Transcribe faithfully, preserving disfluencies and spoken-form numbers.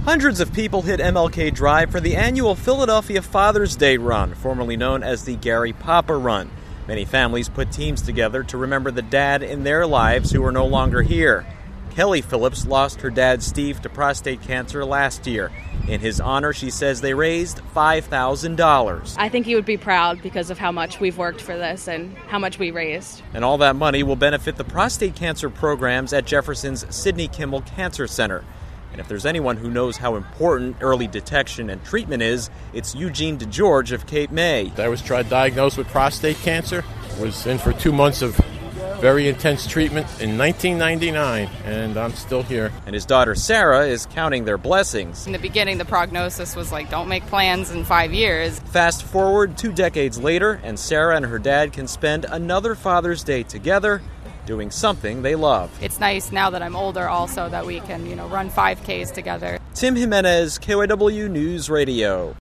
Hundreds of people hit M L K Drive for the annual Philadelphia Father's Day Run, formerly known as the Gary Papa Run. Many families put teams together to remember the dad in their lives who are no longer here. Kelly Phillips lost her dad, Steve, to prostate cancer last year. In his honor, she says they raised five thousand dollars. I think he would be proud because of how much we've worked for this and how much we raised. And all that money will benefit the prostate cancer programs at Jefferson's Sidney Kimmel Cancer Center. And if there's anyone who knows how important early detection and treatment is, it's Eugene DeGeorge of Cape May. I was tried diagnosed with prostate cancer, was in for two months of very intense treatment in nineteen ninety-nine, and I'm still here. And his daughter Sarah is counting their blessings. In the beginning, the prognosis was like, don't make plans in five years. Fast forward two decades later, and Sarah and her dad can spend another Father's Day together, doing something they love. It's nice now that I'm older also that we can, you know, run five Ks together. Tim Jimenez, K Y W News Radio.